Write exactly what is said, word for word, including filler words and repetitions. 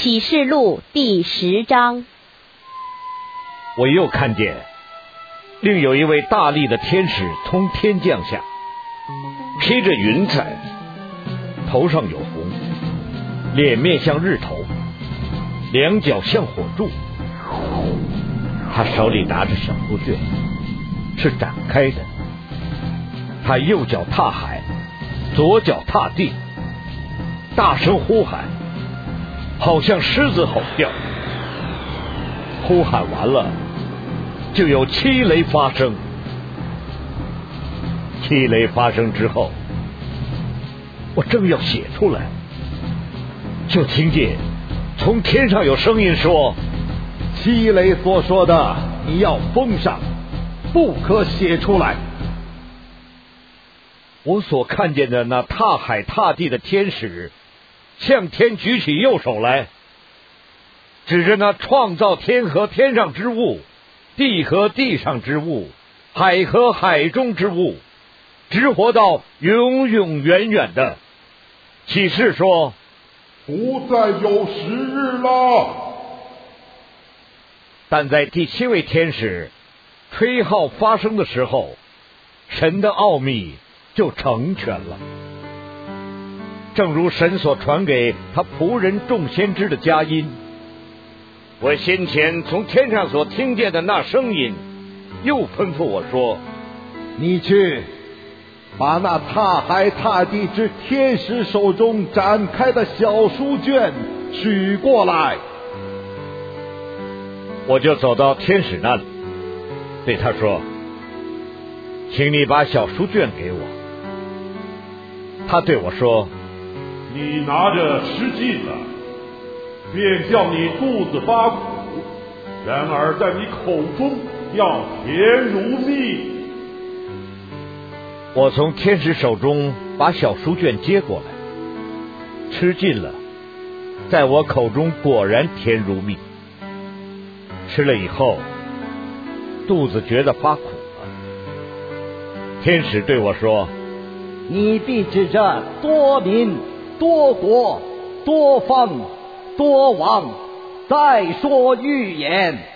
启示录第十章。 我又看见另有一位大力的天使从天降下，披着云彩，头上有红，脸面像日头，两脚像火柱。他手里拿着小书卷，是展开的。他右脚踏海，左脚踏地，大声呼喊，好像狮子吼叫。呼喊完了，就有七雷发生。七雷发生之后，我正要写出来，就听见从天上有声音说： 七雷所说的你要封上，不可写出来。 我所看见的那踏海踏地的天使向天举起右手来，指着那创造天和天上之物，地和地上之物，海和海中之物，直活到永永远远的，启示说： 不再有时日了。 但在第七位天使吹号发声的时候，神的奥秘就成全了，正如神所传给他仆人众先知的佳音。我先前从天上所听见的那声音，又吩咐我说： 你去把那踏海踏地之天使手中展开的小书卷取过来。 我就走到天使那里，对他说：请你把小书卷给我。他对我说： 你拿着吃尽了，便叫你肚子发苦，然而在你口中要甜如蜜。 我从天使手中把小书卷接过来，吃尽了，在我口中果然甜如蜜。吃了以后，肚子觉得发苦了。天使对我说： 你必指着多民、多国、多方、多王再说预言。